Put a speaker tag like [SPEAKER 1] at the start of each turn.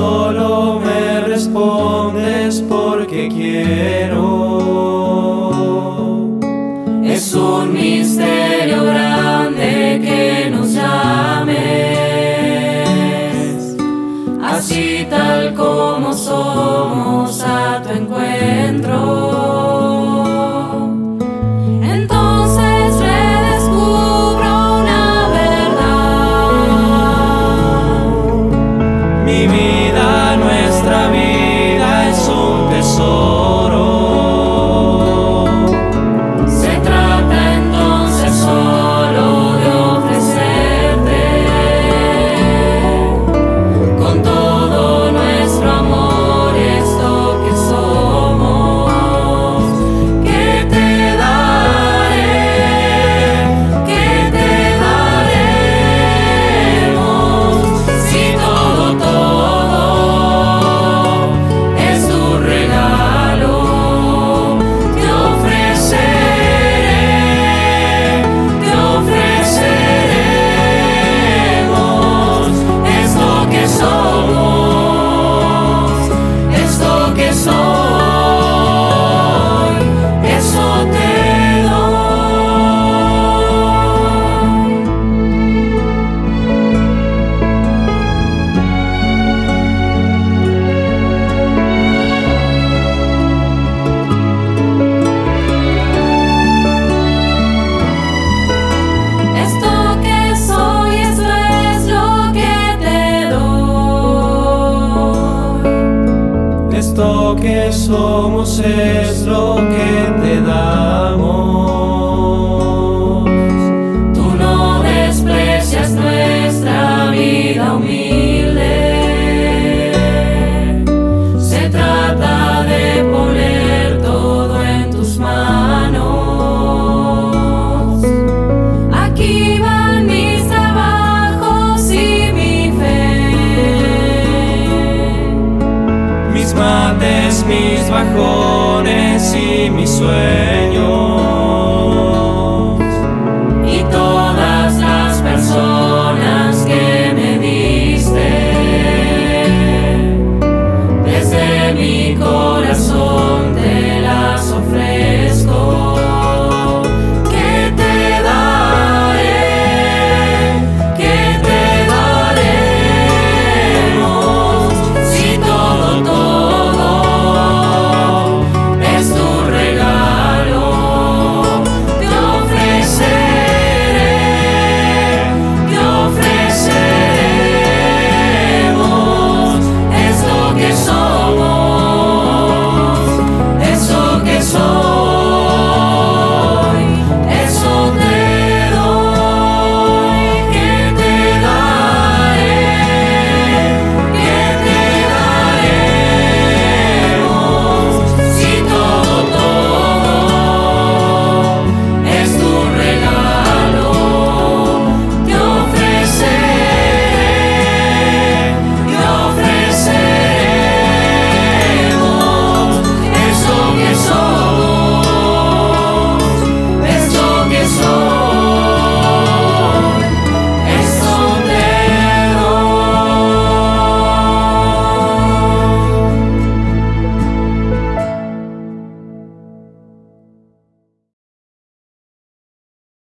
[SPEAKER 1] solo me respondes porque quiero.
[SPEAKER 2] Es un misterio grande que nos llames, así tal como somos a tu encuentro. Entonces redescubro una verdad.
[SPEAKER 1] Mi vida, nuestra vida es un tesoro.
[SPEAKER 2] Se trata entonces solo de ofrecerte con todo nuestro amor esto que somos, que te daremos. Si todo es tu regalo, te ofreceremos esto que somos, esto que soy, eso te Esto que soy, esto es lo que te doy.
[SPEAKER 1] Esto que somos es lo que te damos.
[SPEAKER 2] Tú no desprecias nuestra vida humilde. Se trata de poner todo en tus manos. Aquí van mis trabajos y mi fe.
[SPEAKER 1] Mis mates, mis bajones y mis sueños.